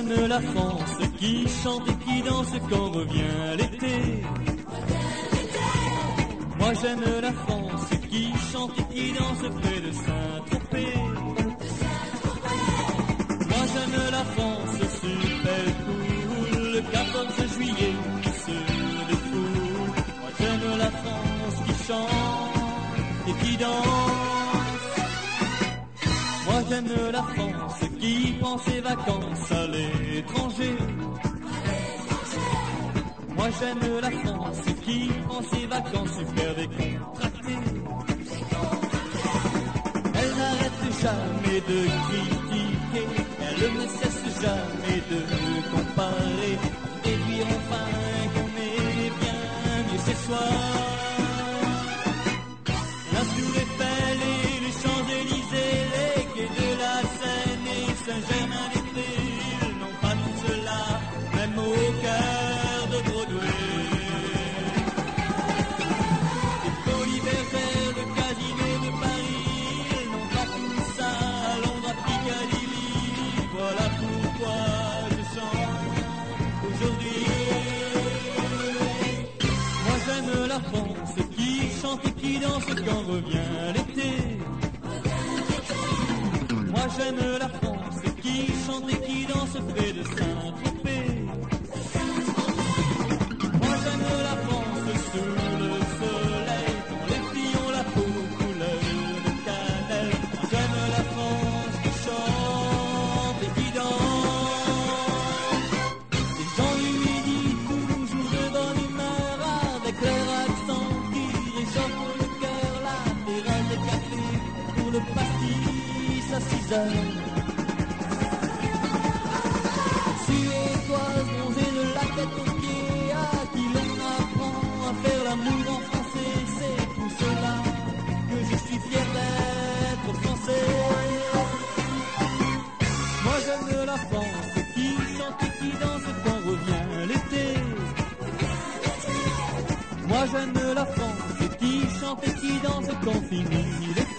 j'aime la France qui chante et qui danse quand revient l'été. Moi j'aime la France qui chante et qui danse près de Saint-Tropez. Moi j'aime la France super cool, le 14 juillet qui se défoule. Moi j'aime la France qui chante et qui danse. Moi j'aime la France qui prend ses vacances à l'étranger. Moi j'aime la France qui prend ses vacances super décontractées. Elle n'arrête jamais de critiquer, elle ne cesse jamais de comparer, et dire enfin qu'on est bien mieux chez soi. La Tour Eiffel et les Champs-Élysées, les quais de la Seine et Saint-Germain-des-Prés n'ont pas tout cela, même au cœur de Broadway. Les Folies Bergère, le Casino de Paris, ils n'ont pas tout ça à Londres, à Piccadilly. Voilà pourquoi je chante aujourd'hui. Moi j'aime la France qui chante et qui danse quand revient l'été. Moi j'aime la France qui chante et qui danse près de Saint-Tropez. Moi j'aime la France sous le soleil, quand les filles ont la peau couleur de cannelle. Moi j'aime la France qui chante et qui danse. Les gens du midi toujours de bonne humeur, avec leur accent qui réchauffe le cœur. La terrasse des cafés pour le pastis à 6 heures. Suédoise bronzée de la tête aux pieds, à qui l'on apprend à faire l'amour en français. C'est pour cela que je suis fier d'être français. Moi j'aime la France qui chante et qui danse quand revient l'été. Moi j'aime la France qui chante et qui danse quand finit l'été.